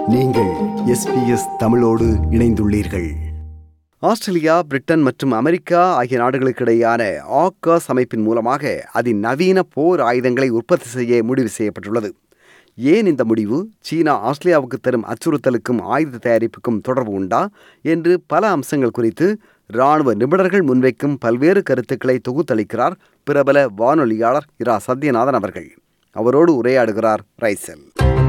நீங்கள் SBS தமிழோடு இணைந்துள்ளீர்கள். ஆஸ்திரேலியா, பிரிட்டன் மற்றும் அமெரிக்கா ஆகிய நாடுகளுக்கிடையான ஆகாஸ் அமைப்பின் மூலமாக அதிநவீன போர் ஆயுதங்களை உற்பத்தி செய்ய முடிவு செய்யப்பட்டுள்ளது. ஏன் இந்த முடிவு? சீனா ஆஸ்திரேலியாவுக்கு தரும் அச்சுறுத்தலுக்கும் ஆயுத தயாரிப்புக்கும் தொடர்பு உண்டா என்று பல அம்சங்கள் குறித்து இராணுவ நிபுணர்கள் முன்வைக்கும் பல்வேறு கருத்துக்களை தொகுத்தளிக்கிறார் பிரபல வானொலியாளர் இரா சத்யநாதன் அவர்கள். அவரோடு உரையாடுகிறார் ரைசல்.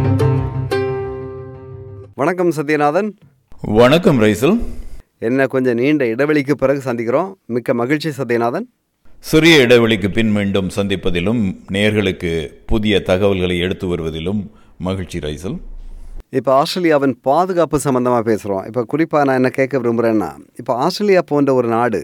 வணக்கம் சத்யநாதன். வணக்கம் ரைசல். என்ன கொஞ்சம் நீண்ட இடைவெளிக்கு பிறகு சந்திக்கிறோம். மிக்க மகிழ்ச்சி சத்யநாதன். சிறிய இடைவெளிக்கு பின் மீண்டும் சந்திப்பதிலும் நேயர்களுக்கு புதிய தகவல்களை எடுத்து வருவதிலும் மகிழ்ச்சி ரைசல். இப்போ ஆஸ்திரேலியாவின் பாதுகாப்பு சம்பந்தமாக பேசுகிறோம். இப்போ குறிப்பாக நான் என்ன கேட்க விரும்புகிறேன்னா, இப்போ ஆஸ்திரேலியா போன்ற ஒரு நாடு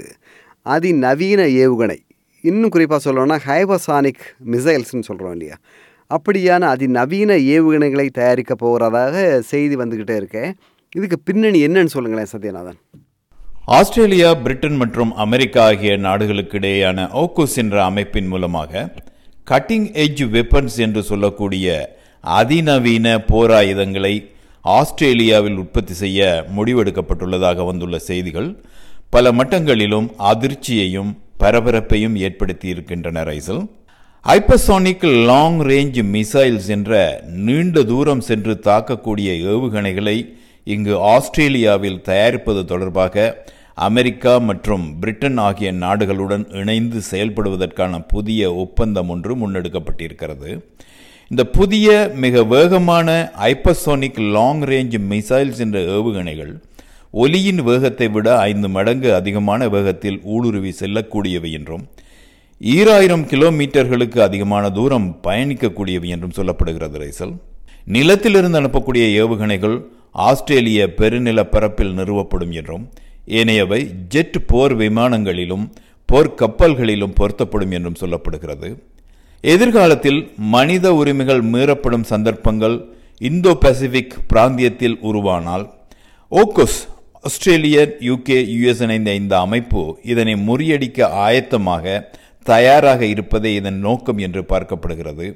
அதிநவீன ஏவுகணை, இன்னும் குறிப்பாக சொல்லணும்னா ஹைபர்சானிக் மிசைல்ஸ்ன்னு சொல்கிறோம் இல்லையா, அப்படியான அதிநவீன ஏவுகணைகளை தயாரிக்க போகிறதாக செய்தி வந்துக்கிட்டே இருக்கேன். இதுக்கு பின்னணி என்னன்னு சொல்லுங்களேன் சத்யநாதன். ஆஸ்திரேலியா, பிரிட்டன் மற்றும் அமெரிக்கா ஆகிய நாடுகளுக்கு இடையேயான ஓகோஸ் என்ற அமைப்பின் மூலமாக கட்டிங் எட்ஜ் வெப்பன்ஸ் என்று சொல்லக்கூடிய அதிநவீன போராயுதங்களை ஆஸ்திரேலியாவில் உற்பத்தி செய்ய முடிவெடுக்கப்பட்டுள்ளதாக வந்துள்ள செய்திகள் பல மட்டங்களிலும் அதிர்ச்சியையும் பரபரப்பையும் ஏற்படுத்தி இருக்கின்றன Raisal. Hypersonic long range missiles என்ற நீண்ட தூரம் சென்று தாக்கக்கூடிய ஏவுகணைகளை இங்கு ஆஸ்திரேலியாவில் தயாரிப்பது தொடர்பாக அமெரிக்கா மற்றும் பிரிட்டன் ஆகிய நாடுகளுடன் இணைந்து செயல்படுவதற்கான புதிய ஒப்பந்தம் ஒன்று முன்னெடுக்கப்பட்டிருக்கிறது. இந்த புதிய மிக வேகமான ஹைப்பர்சானிக் லாங் ரேஞ்ச் மிசைல்ஸ் என்ற ஏவுகணைகள் ஒலியின் வேகத்தை விட 5 மடங்கு அதிகமான வேகத்தில் ஊடுருவி செல்லக்கூடியவை என்றும் 2000 கிலோமீட்டர்களுக்கு அதிகமான தூரம் பயணிக்கக்கூடியவை என்றும் சொல்லப்படுகிறது ரைசல். நிலத்திலிருந்து அனுப்பக்கூடிய ஏவுகணைகள் ஆஸ்திரேலிய பெருநில பரப்பில் நிறுவப்படும் என்றும் ஏனையவை ஜெட் போர் விமானங்களிலும் போர் கப்பல்களிலும் பொருத்தப்படும் என்றும் சொல்லப்படுகிறது. எதிர்காலத்தில் மனித உரிமைகள் மீறப்படும் சந்தர்ப்பங்கள் இந்தோ பசிபிக் பிராந்தியத்தில் உருவானால் ஓகோஸ், ஆஸ்திரேலிய, UK, US இணைந்த இந்த அமைப்பு இதனை முறியடிக்க ஆயத்தமாக தயாராக இருப்பதே இதன் நோக்கம் என்று பார்க்கப்படுகிறது.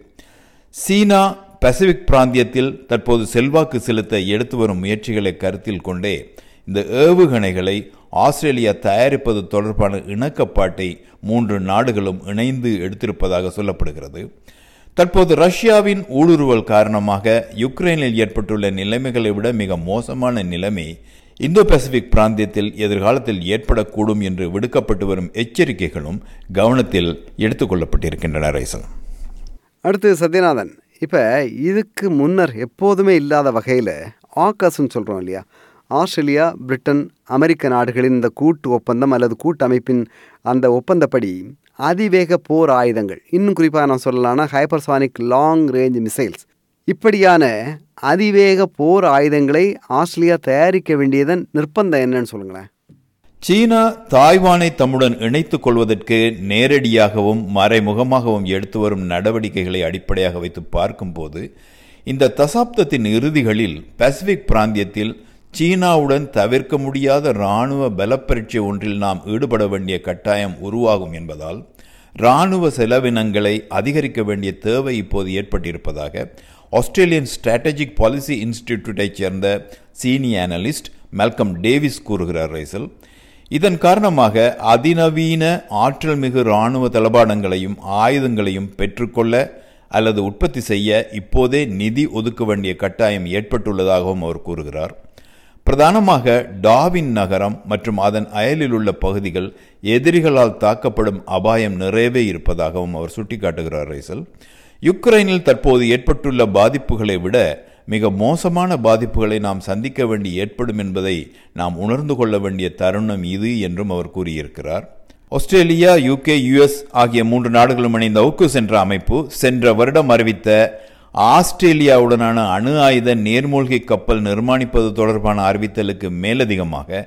சீனா பசிபிக் பிராந்தியத்தில் தற்போது செல்வாக்கு செலுத்த எடுத்து வரும் முயற்சிகளை கருத்தில் கொண்டே இந்த ஏவுகணைகளை ஆஸ்திரேலியா தயாரிப்பது தொடர்பான இணக்கப்பாட்டை 3 நாடுகளும் இணைந்து எடுத்திருப்பதாக சொல்லப்படுகிறது. தற்போது ரஷ்யாவின் ஊடுருவல் காரணமாக யுக்ரைனில் ஏற்பட்டுள்ள நிலைமைகளை விட மிக மோசமான நிலைமை இந்தோ பசிபிக் பிராந்தியத்தில் எதிர்காலத்தில் ஏற்படக்கூடும் என்று விடுக்கப்பட்டு வரும் எச்சரிக்கைகளும் கவனத்தில் எடுத்துக்கொள்ளப்பட்டிருக்கின்றன ரைசல். அடுத்து சத்யநாதன், இப்போ இதுக்கு முன்னர் எப்போதுமே இல்லாத வகையில் ஆகாஸ்ன்னு சொல்கிறோம் இல்லையா, ஆஸ்திரேலியா, பிரிட்டன், அமெரிக்க நாடுகளின் இந்த கூட்டு ஒப்பந்தம் அல்லது கூட்டமைப்பின் அந்த ஒப்பந்தப்படி அதிவேக போர் ஆயுதங்கள், இன்னும் குறிப்பாக நான் சொல்லலாம்னா ஹைப்பர்சானிக் லாங் ரேஞ்ச் மிசைல்ஸ், இப்படியான அதிவேக போர் ஆயுதங்களை ஆஸ்திரேலியா தயாரிக்க வேண்டியதன் நிர்பந்தம் என்னன்னு சொல்லுங்களேன். சீனா தாய்வானை தம்முடன் இணைத்துக் கொள்வதற்கு நேரடியாகவும் மறைமுகமாகவும் எடுத்து வரும் நடவடிக்கைகளை அடிப்படையாக வைத்து பார்க்கும்போது இந்த தசாப்தத்தின் இறுதிகளில் பசிபிக் பிராந்தியத்தில் சீனாவுடன் தவிர்க்க முடியாத இராணுவ பலப்பரீட்சை ஒன்றில் நாம் ஈடுபட வேண்டிய கட்டாயம் உருவாகும் என்பதால் இராணுவ செலவினங்களை அதிகரிக்க வேண்டிய தேவை இப்போது ஏற்பட்டிருப்பதாக ஆஸ்திரேலியன் ஸ்ட்ராட்டஜிக் பாலிசி இன்ஸ்டிடியூட்டைச் சேர்ந்த சீனியர் அனலிஸ்ட் மால்கம் டேவிஸ் கூறுகிறார் ரைசல். இதன் காரணமாக அதிநவீன ஆற்றல் மிகு இராணுவ தளபாடங்களையும் ஆயுதங்களையும் பெற்றுக்கொள்ள அல்லது உற்பத்தி செய்ய இப்போதே நிதி ஒதுக்க வேண்டிய கட்டாயம் ஏற்பட்டுள்ளதாகவும் அவர் கூறுகிறார். பிரதானமாக டார்வின் நகரம் மற்றும் அதன் அயலில் உள்ள பகுதிகள் எதிரிகளால் தாக்கப்படும் அபாயம் நிறையவே இருப்பதாகவும் அவர் சுட்டிக்காட்டுகிறார் ரைசல். யுக்ரைனில் தற்போது ஏற்பட்டுள்ள பாதிப்புகளை விட மிக மோசமான பாதிப்புகளை நாம் சந்திக்க வேண்டி ஏற்படும் என்பதை நாம் உணர்ந்து கொள்ள வேண்டிய தருணம் இது என்றும் அவர் கூறியிருக்கிறார். ஆஸ்திரேலியா, UK, US ஆகிய 3 நாடுகளும் இணைந்த ஓகோஸ் என்ற அமைப்பு சென்ற வருடம் அறிவித்த ஆஸ்திரேலியாவுடனான அணு ஆயுத நீர்மூழ்கி கப்பல் நிர்மாணிப்பது தொடர்பான அறிவித்தலுக்கு மேலதிகமாக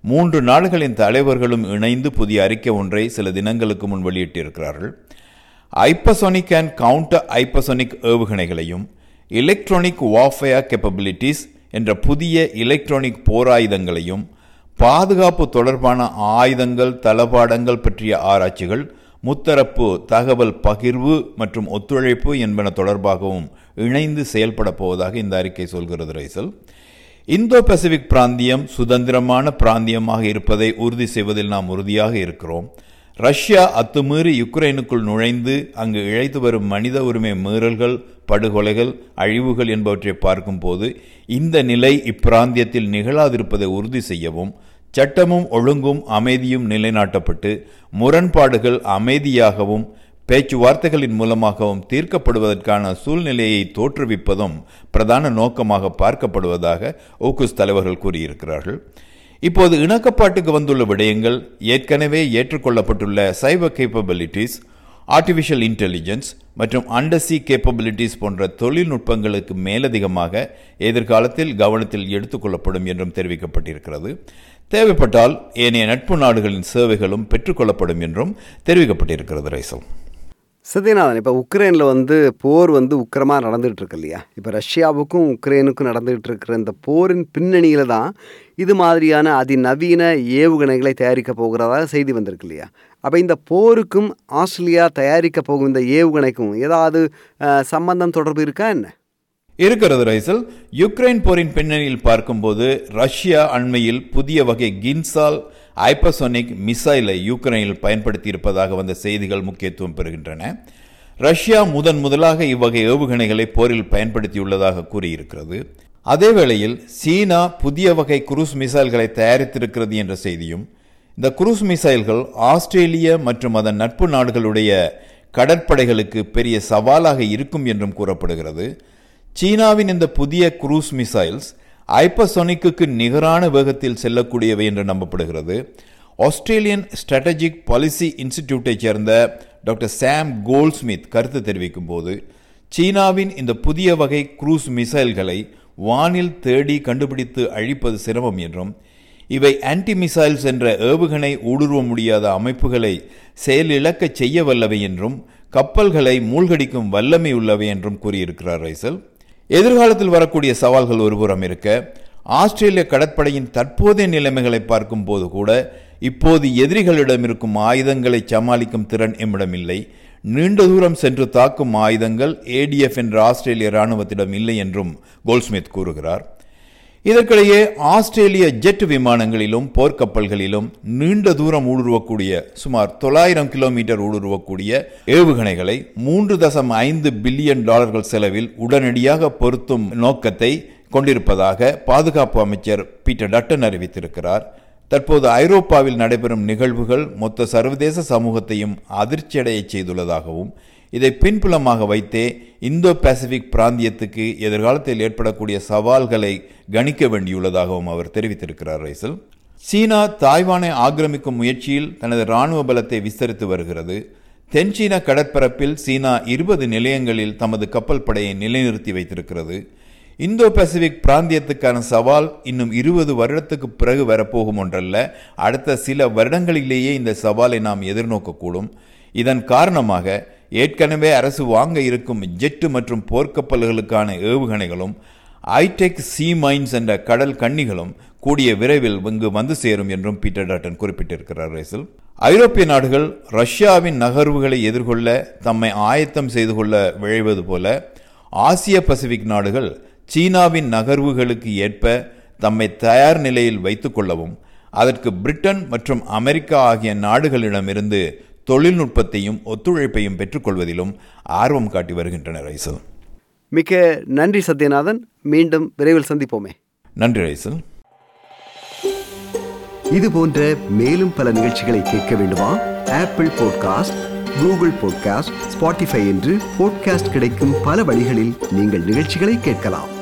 3 நாடுகளின் தலைவர்களும் இணைந்து புதிய அறிக்கை ஒன்றை சில தினங்களுக்கு முன் வெளியிட்டிருக்கிறார்கள். ஹைப்பர்சானிக் அண்ட் கவுண்டர் ஹைப்பர்சானிக் ஏவுகணைகளையும் எலக்ட்ரானிக் வார்ஃபேர் கேப்பபிலிட்டிஸ் என்ற புதிய எலக்ட்ரானிக் போராயுதங்களையும் பாதுகாப்பு தொடர்பான ஆயுதங்கள் தளபாடங்கள் பற்றிய ஆராய்ச்சிகள் முத்தரப்பு தகவல் பகிர்வு மற்றும் ஒத்துழைப்பு என்பன தொடர்பாகவும் இணைந்து செயல்பட போவதாக இந்த அறிக்கை சொல்கிறது ரைசல். இந்தோ பசிபிக் பிராந்தியம் சுதந்திரமான பிராந்தியமாக இருப்பதை உறுதி செய்வதில் நாம் உறுதியாக இருக்கிறோம். ரஷ்யா அத்துமீறி யுக்ரைனுக்குள் நுழைந்து அங்கு இழைத்து வரும் மனித உரிமை மீறல்கள், படுகொலைகள், அழிவுகள் என்பவற்றை பார்க்கும்போது இந்த நிலை இப்பிராந்தியத்தில் நிகழாதிருப்பதை உறுதி செய்யவும், சட்டமும் ஒழுங்கும் அமைதியும் நிலைநாட்டப்பட்டு முரண்பாடுகள் அமைதியாகவும் பேச்சுவார்த்தைகளின் மூலமாகவும் தீர்க்கப்படுவதற்கான சூழ்நிலையை தோற்றுவிப்பதும் பிரதான நோக்கமாக பார்க்கப்படுவதாக ஓகுஸ் தலைவர்கள் கூறியிருக்கிறார்கள். இப்போது இணக்கப்பாட்டுக்கு வந்துள்ள விடயங்கள் ஏற்கனவே ஏற்றுக்கொள்ளப்பட்டுள்ள சைபர் கேப்பபிலிட்டிஸ், ஆர்டிஃபிஷியல் இன்டெலிஜென்ஸ் மற்றும் அண்டர்சி கேப்பபிலிட்டிஸ் போன்ற தொழில்நுட்பங்களுக்கு மேலதிகமாக எதிர்காலத்தில் கவனத்தில் எடுத்துக்கொள்ளப்படும் என்றும் தெரிவிக்கப்பட்டிருக்கிறது. தேவைப்பட்டால் ஏனைய நட்பு நாடுகளின் சேவைகளும் பெற்றுக்கொள்ளப்படும் என்றும் தெரிவிக்கப்பட்டிருக்கிறது. ரைசல் சத்யநாதன், இப்போ உக்ரைனில் போர் உக்கிரமாக நடந்துகிட்டு இருக்கு இல்லையா? இப்போ ரஷ்யாவுக்கும் உக்ரைனுக்கும் நடந்துகிட்டு இருக்கிற இந்த போரின் பின்னணியில் தான் இது மாதிரியான அதிநவீன ஏவுகணைகளை தயாரிக்க போகிறதாக செய்தி வந்திருக்கு இல்லையா? அப்போ இந்த போருக்கும் ஆஸ்திரேலியா தயாரிக்க போகும் இந்த ஏவுகணைக்கும் ஏதாவது சம்பந்தம், தொடர்பு இருக்கா என்ன? இருக்கிறது ரைசல். யுக்ரைன் போரின் பின்னணியில் பார்க்கும்போது ரஷ்யா அண்மையில் புதிய வகை கின்சால் ஹைப்பர்சோனிக் மிசைலை யுக்ரைனில் பயன்படுத்தி இருப்பதாக வந்த செய்திகள் முக்கியத்துவம் பெறுகின்றன. ரஷ்யா முதலாக இவ்வகை ஏவுகணைகளை போரில் பயன்படுத்தியுள்ளதாக கூறியிருக்கிறது. அதேவேளையில் சீனா புதிய வகை குரூஸ் மிசைல்களை தயாரித்திருக்கிறது என்ற செய்தியும், இந்த குரூஸ் மிசைல்கள் ஆஸ்திரேலிய மற்றும் அதன் நட்பு நாடுகளுடைய கடற்படைகளுக்கு பெரிய சவாலாக இருக்கும் என்றும் கூறப்படுகிறது. சீனாவின் இந்த புதிய குரூஸ் மிசைல்ஸ் ஹைப்பர்சோனிக்கு நிகரான வேகத்தில் செல்லக்கூடியவை என்று நம்பப்படுகிறது. ஆஸ்திரேலியன் ஸ்ட்ராட்டஜிக் பாலிசி இன்ஸ்டிடியூட்டை சேர்ந்த டாக்டர் சாம் கோல்ட்ஸ்மித் கருத்து தெரிவிக்கும் போது, சீனாவின் இந்த புதிய வகை குரூஸ் மிசைல்களை வானில் தேடி கண்டுபிடித்து அழிப்பது சிரமம் என்றும், இவை ஆன்டி மிசைல்ஸ் என்ற ஏவுகணை ஊடுருவ முடியாத அமைப்புகளை செயலிழக்க செய்ய வல்லவை என்றும், கப்பல்களை மூழ்கடிக்கும் வல்லமை உள்ளவை என்றும் கூறியிருக்கிறார் ரைசல். எதிர்காலத்தில் வரக்கூடிய சவால்கள் ஒருபுறம் இருக்க, ஆஸ்திரேலிய கடற்படையின் தற்போதைய நிலைமைகளை பார்க்கும் போது கூட இப்போது எதிரிகளிடம் இருக்கும் ஆயுதங்களை சமாளிக்கும் திறன் எம்மிடம் இல்லை. நீண்ட தூரம் சென்று தாக்கும் ஆயுதங்கள் ADF என்ற ஆஸ்திரேலிய இராணுவத்திடம் இல்லை என்றும் கோல்ட்ஸ்மித் கூறுகிறார். இதற்கிடையே ஆஸ்திரேலிய ஜெட் விமானங்களிலும் போர்க்கப்பல்களிலும் நீண்ட தூரம் ஊடுருவக்கூடிய சுமார் 900 கிலோமீட்டர் ஊடுருவக்கூடிய ஏவுகணைகளை $3.5 பில்லியன் செலவில் உடனடியாக பொருத்தும் நோக்கத்தை கொண்டிருப்பதாக பாதுகாப்பு அமைச்சர் பீட்டர் டட்டன் அறிவித்திருக்கிறார். தற்போது ஐரோப்பாவில் நடைபெறும் நிகழ்வுகள் மொத்த சர்வதேச சமூகத்தையும் அதிர்ச்சியடைய செய்துள்ளதாகவும், இதை பின்புலமாக வைத்தே இந்தோ பசிபிக் பிராந்தியத்துக்கு எதிர்காலத்தில் ஏற்படக்கூடிய சவால்களை கணிக்க வேண்டியுள்ளதாகவும் அவர் தெரிவித்திருக்கிறார். ரைசல், சீனா தாய்வானை ஆக்கிரமிக்கும் முயற்சியில் தனது இராணுவ பலத்தை விஸ்தரித்து வருகிறது. தென்சீன கடற்பரப்பில் சீனா 20 நிலையங்களில் தமது கப்பல் படையை நிலைநிறுத்தி வைத்திருக்கிறது. இந்தோ பசிபிக் பிராந்தியத்துக்கான சவால் இன்னும் 20 வருடத்துக்கு பிறகு வரப்போகும் ஒன்றல்ல, அடுத்த சில வருடங்களிலேயே இந்த சவாலை நாம் எதிர்நோக்கக்கூடும். இதன் காரணமாக ஏற்கனவே அரசு வாங்க இருக்கும் ஜெட்டு மற்றும் போர்க்கப்பல்களுக்கான ஏவுகணைகளும் ஹைடெக் சி மைன்ஸ் என்ற கடல் கண்ணிகளும் கூடிய விரைவில் இங்கு வந்து சேரும் என்றும் பீட்டர் டாட்டன் குறிப்பிட்டிருக்கிறார். ரேசில், ஐரோப்பிய நாடுகள் ரஷ்யாவின் நகர்வுகளை எதிர்கொள்ள தம்மை ஆயத்தம் செய்து கொள்ள விழைவது போல, ஆசிய பசிபிக் நாடுகள் சீனாவின் நகர்வுகளுக்கு ஏற்ப தம்மை தயார் நிலையில் வைத்துக் கொள்ளவும், அதற்கு பிரிட்டன் மற்றும் அமெரிக்கா ஆகிய நாடுகளிடமிருந்து தொழில்நுட்பத்தையும் ஒத்துழைப்பையும் பெற்றுக்கொள்வதிலும் ஆர்வம் காட்டி வருகின்றனர். ரைசல், மிக்க நன்றி சத்யநாதன். மீண்டும் விரைவில் சந்திப்போமே. நன்றி ரைசல். இது போன்ற மேலும் பல நிகழ்ச்சிகளை கேட்க வேண்டுமா? Apple podcast, Google podcast, Spotify என்று பாட்காஸ்ட் கிடைக்கும் பல வழிகளில் நீங்கள் நிகழ்ச்சிகளை கேட்கலாம்.